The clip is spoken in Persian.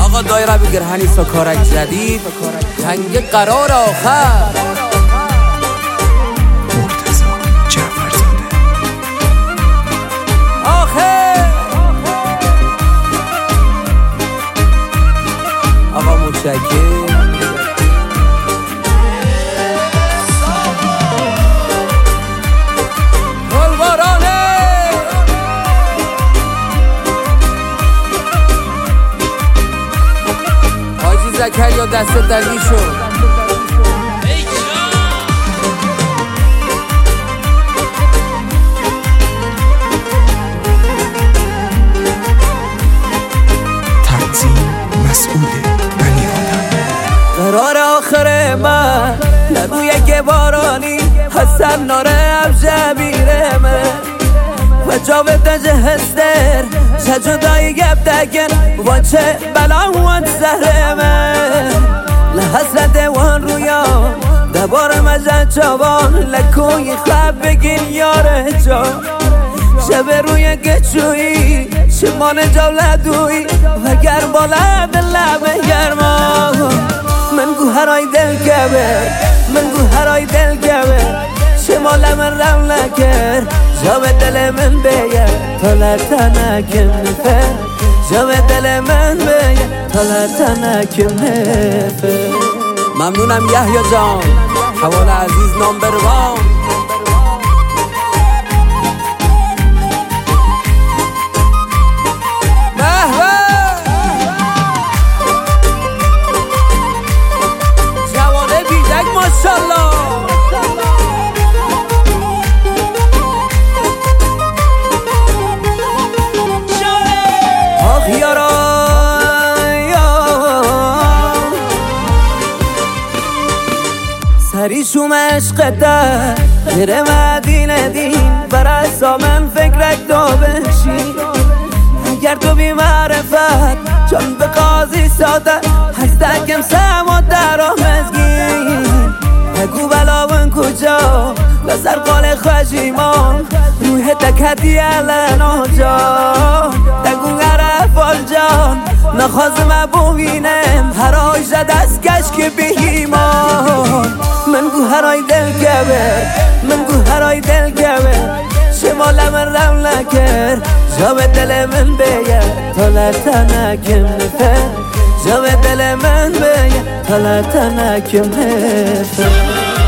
آقا دایره بگیر هنیسا کارک جدید جنگ قرار آخر مرتضی جعفرزاده آخر آقا متشکر زکریا دست دلی شد تنظیم مسئول بنی آدم قرار آخر من لبوی که بارانی حسن ناره افجبیره من و جاوه تجهستر شجدای گب دگن و چه بلا وان زهر من لحسرت وان رویا دبار مزد چوان لکوی خواب بگین یاره جا شب روی گچوی شمان جولدوی و گرم بالا دلم گرما من گوهرای دل کبر من گوهرای دل کبر شمال من رم نکر جا به دل من بیه تا لطنکم نفر جا به دل من بیه تا لطنکم نفر ممنونم یحیی جان حوال عزیز نامبر وان جوانه بیدک ماشالله سریشوم عشقته میره مدینه دین برای سامن فکرک دو بشین اگر تو بی معرفت چون به قاضی ساده هستکم سم و در آمزگین بگو بلاون کجا لزر قال خجیمان روح تکتی الان آجا دگو غرف آلجان نخوازم بوینم هر آجه دست کشک بهیمان من گوهرای دل کبر من گوهرای دل کبر شمال من رم نکر جا به دل من بیه تا لطنکم نفر جا به دل من بیه تا لطنکم نفر